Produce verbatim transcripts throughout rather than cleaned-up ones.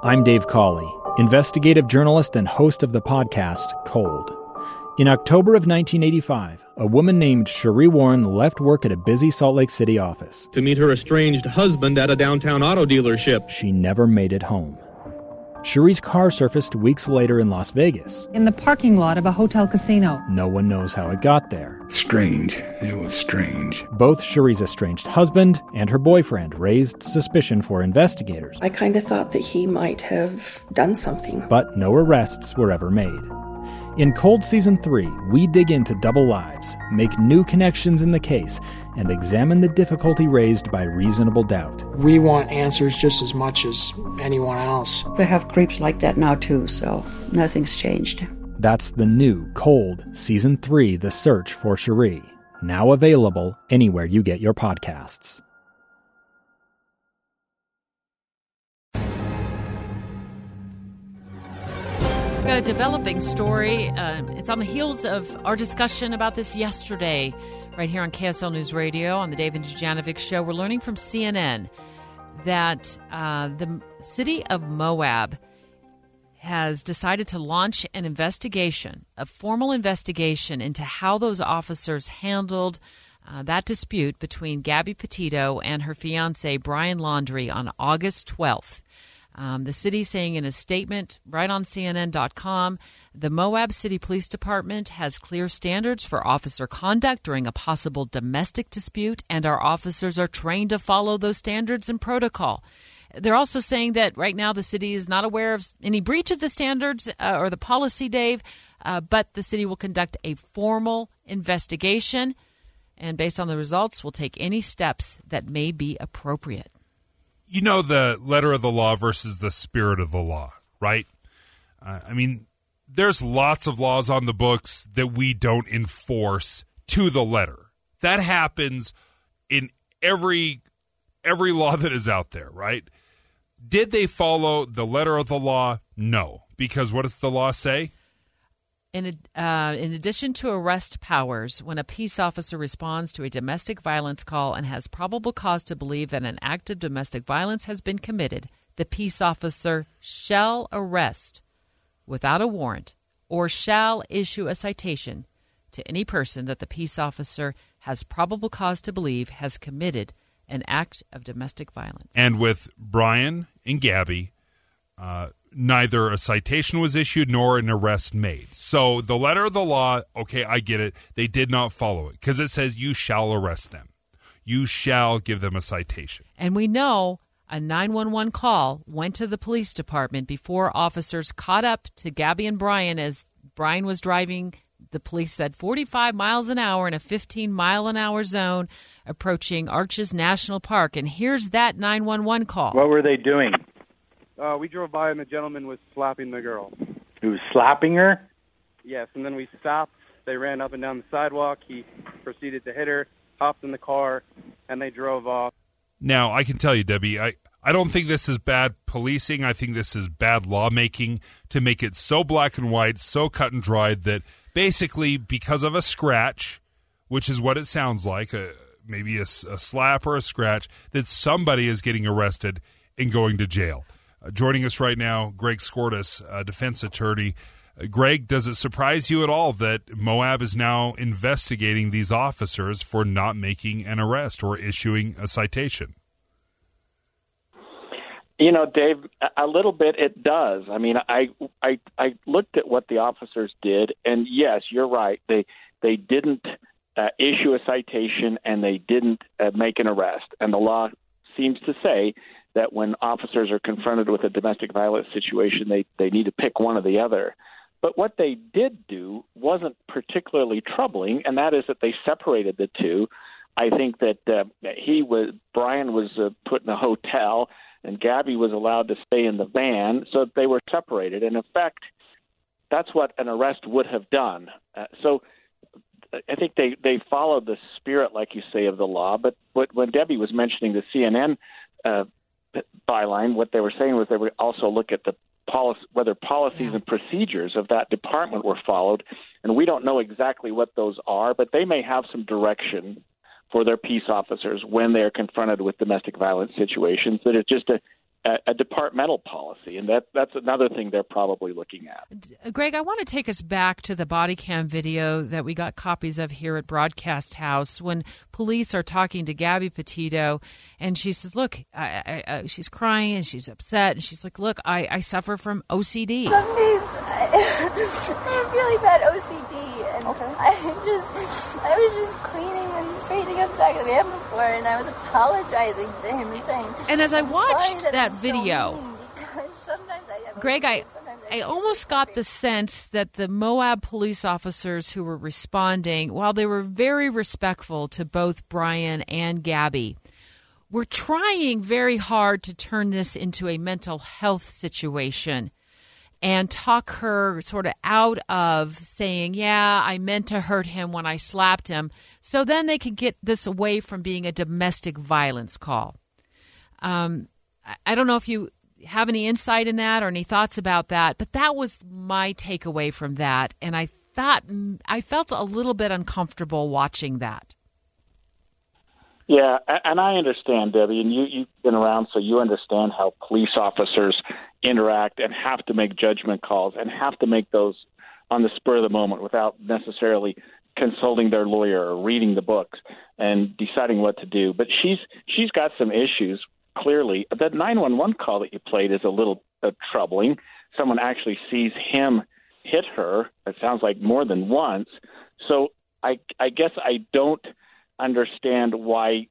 I'm Dave Cawley, investigative journalist and host of the podcast Cold. In October of nineteen eighty-five, a woman named Sheree Warren left work at a busy Salt Lake City office to meet her estranged husband at a downtown auto dealership. She never made it home. Sheree's car surfaced weeks later in Las Vegas. In the parking lot of a hotel casino. No one knows how it got there. Strange. It was strange. Both Sheree's estranged husband and her boyfriend raised suspicion for investigators. I kind of thought that he might have done something. But no arrests were ever made. In Cold Season three, we dig into double lives, make new connections in the case, and examine the difficulty raised by reasonable doubt. We want answers just as much as anyone else. They have creeps like that now too, so nothing's changed. That's the new Cold Season three, The Search for Sheree, now available anywhere you get your podcasts. We've got a developing story. Um, it's on the heels of our discussion about this yesterday, right here on K S L News Radio on the Dave and Dujanovic Show. We're learning from C N N that uh, the city of Moab has decided to launch an investigation, a formal investigation into how those officers handled uh, that dispute between Gabby Petito and her fiancé, Brian Laundrie, on August twelfth. Um, the city saying in a statement right on C N N dot com, the Moab City Police Department has clear standards for officer conduct during a possible domestic dispute, and our officers are trained to follow those standards and protocol. They're also saying that right now the city is not aware of any breach of the standards uh, or the policy, Dave, uh, but the city will conduct a formal investigation, and based on the results, will take any steps that may be appropriate. You know, the letter of the law versus the spirit of the law, right? Uh, I mean, there's lots of laws on the books that we don't enforce to the letter. That happens in every every law that is out there, right? Did they follow the letter of the law? No. Because what does the law say? In, uh, in addition to arrest powers, when a peace officer responds to a domestic violence call and has probable cause to believe that an act of domestic violence has been committed, the peace officer shall arrest without a warrant or shall issue a citation to any person that the peace officer has probable cause to believe has committed an act of domestic violence. And with Brian and Gabby, uh, neither a citation was issued nor an arrest made. So the letter of the law, okay, I get it. They did not follow it because it says you shall arrest them. You shall give them a citation. And we know a nine one one call went to the police department before officers caught up to Gabby and Brian as Brian was driving, the police said, forty-five miles an hour in a fifteen mile an hour zone approaching Arches National Park. And here's that nine one one call. What were they doing? Uh, we drove by and the gentleman was slapping the girl. He was slapping her? Yes, and then we stopped. They ran up and down the sidewalk. He proceeded to hit her, hopped in the car, and they drove off. Now, I can tell you, Debbie, I, I don't think this is bad policing. I think this is bad lawmaking to make it so black and white, so cut and dried that basically because of a scratch, which is what it sounds like, a, maybe a, a slap or a scratch, that somebody is getting arrested and going to jail. Uh, joining us right now, Greg Skordas, a defense attorney. Uh, Greg, does it surprise you at all that Moab is now investigating these officers for not making an arrest or issuing a citation? You know, Dave, a little bit it does. I mean, I I I looked at what the officers did, and yes, you're right. They they didn't uh, issue a citation and they didn't uh, make an arrest. And the law seems to say that when officers are confronted with a domestic violence situation, they, they need to pick one or the other. But what they did do wasn't particularly troubling, and that is that they separated the two. I think that uh, he was Brian was uh, put in a hotel, and Gabby was allowed to stay in the van, so they were separated. And in fact, that's what an arrest would have done. Uh, so I think they, they followed the spirit, like you say, of the law. But what, when Debbie was mentioning the C N N uh, byline, what they were saying was they would also look at the policy, whether policies and procedures of that department were followed. And we don't know exactly what those are, but they may have some direction for their peace officers when they are confronted with domestic violence situations that is just a, a, a departmental policy, and that that's another thing they're probably looking at. Greg, I want to take us back to the body cam video that we got copies of here at Broadcast House when police are talking to Gabby Petito, and she says, look, I, I, I, she's crying and she's upset, and she's like, look, I, I suffer from O C D. Some days I, I have really bad O C D, and okay. I just, I was just cleaning and straightening up the back of the van before, and I was apologizing to him and saying, and as I watched that, that video, so I Greg, I, I almost got the sense that the Moab police officers who were responding, while they were very respectful to both Brian and Gabby, were trying very hard to turn this into a mental health situation and talk her sort of out of saying, yeah, I meant to hurt him when I slapped him, so then they could get this away from being a domestic violence call. Um, I don't know if you have any insight in that or any thoughts about that, but that was my takeaway from that, and I thought I felt a little bit uncomfortable watching that. Yeah, and I understand, Debbie, and you, you've been around, so you understand how police officers interact and have to make judgment calls and have to make those on the spur of the moment without necessarily consulting their lawyer or reading the books and deciding what to do. But she's she's got some issues, clearly. That nine one one call that you played is a little uh, troubling. Someone actually sees him hit her, it sounds like more than once. So I, I guess I don't understand why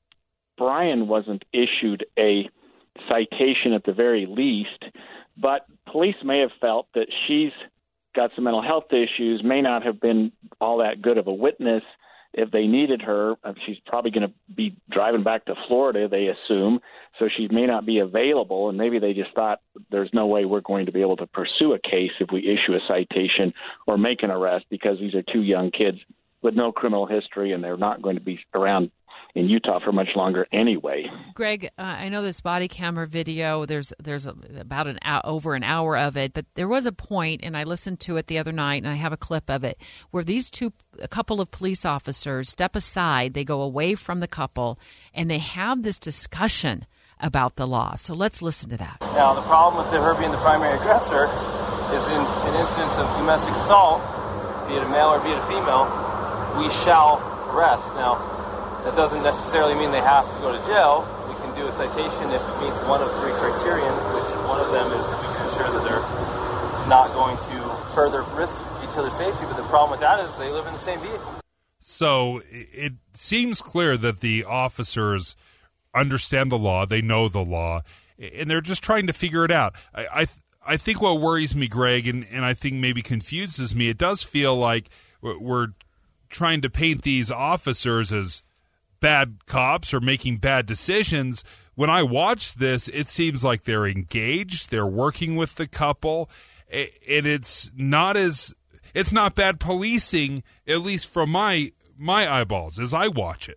Brian wasn't issued a citation at the very least, but police may have felt that she's got some mental health issues, may not have been all that good of a witness if they needed her. She's probably going to be driving back to Florida, they assume, so she may not be available, and maybe they just thought there's no way we're going to be able to pursue a case if we issue a citation or make an arrest because these are two young kids with no criminal history, and they're not going to be around in Utah for much longer anyway. Greg, uh, I know this body camera video, there's there's a, about an hour, over an hour of it, but there was a point, and I listened to it the other night, and I have a clip of it, where these two, a couple of police officers step aside, they go away from the couple, and they have this discussion about the law. So let's listen to that. Now, the problem with her being the primary aggressor is in an instance of domestic assault, be it a male or be it a female, we shall arrest. Now, that doesn't necessarily mean they have to go to jail. We can do a citation if it meets one of three criterion, which one of them is that we can ensure that they're not going to further risk each other's safety. But the problem with that is they live in the same vehicle. So it seems clear that the officers understand the law, they know the law, and they're just trying to figure it out. I I, th- I think what worries me, Greg, and, and I think maybe confuses me, it does feel like we're trying to paint these officers as bad cops or making bad decisions. When I watch this, it seems like they're engaged, they're working with the couple, and it's not as it's not bad policing, at least from my my eyeballs as I watch it.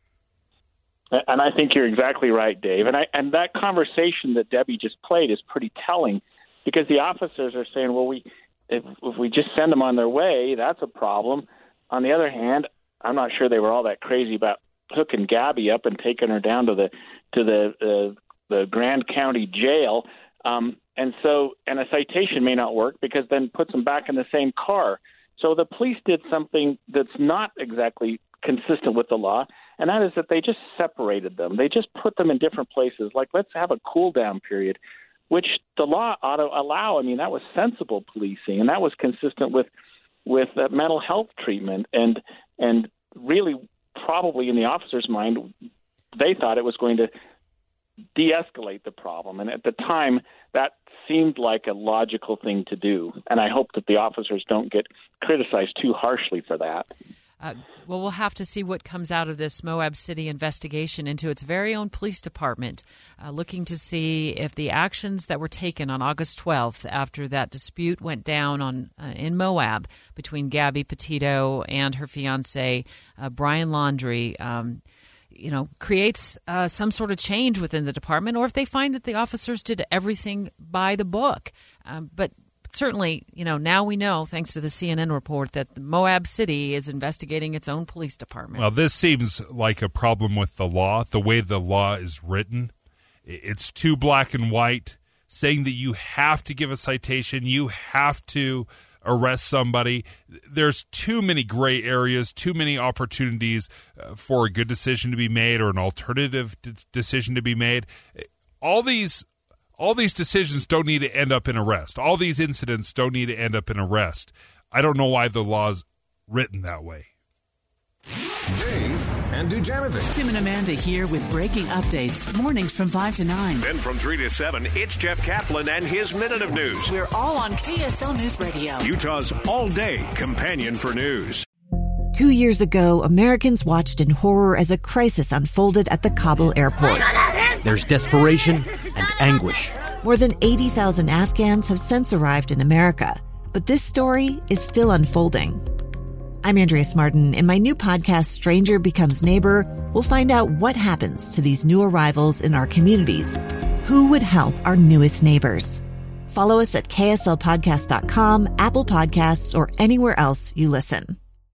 And I think you're exactly right, Dave. And I and that conversation that Debbie just played is pretty telling, because the officers are saying, well, we if, if we just send them on their way, that's a problem. On the other hand, I'm not sure they were all that crazy about hooking Gabby up and taking her down to the to the uh, the Grand County Jail, um, and so and a citation may not work because then puts them back in the same car. So the police did something that's not exactly consistent with the law, and that is that they just separated them. They just put them in different places. Like, let's have a cool down period, which the law ought to allow. I mean, that was sensible policing, and that was consistent with. with uh, mental health treatment, and and really probably in the officer's mind, they thought it was going to de-escalate the problem. And at the time, that seemed like a logical thing to do. And I hope that the officers don't get criticized too harshly for that. Uh, well, we'll have to see what comes out of this Moab City investigation into its very own police department, uh, looking to see if the actions that were taken on August twelfth after that dispute went down on uh, in Moab between Gabby Petito and her fiancé, uh, Brian Laundrie, um, you know, creates uh, some sort of change within the department, or if they find that the officers did everything by the book. Um, but certainly, you know, now we know, thanks to the C N N report, that Moab City is investigating its own police department. Well, this seems like a problem with the law, the way the law is written. It's too black and white, saying that you have to give a citation, you have to arrest somebody. There's too many gray areas, too many opportunities uh, for a good decision to be made or an alternative d- decision to be made. All these all these decisions don't need to end up in arrest. All these incidents don't need to end up in arrest. I don't know why the law's written that way. Dave and Dujanovic. Tim and Amanda here with breaking updates. Mornings from five to nine. Then from three to seven, it's Jeff Kaplan and his Minute of News. We're all on K S L News Radio. Utah's all-day companion for news. Two years ago, Americans watched in horror as a crisis unfolded at the Kabul airport. There's desperation and anguish. More than eighty thousand Afghans have since arrived in America, but this story is still unfolding. I'm Andrea Smartin. In my new podcast, Stranger Becomes Neighbor, we'll find out what happens to these new arrivals in our communities. Who would help our newest neighbors? Follow us at K S L podcast dot com, Apple Podcasts, or anywhere else you listen.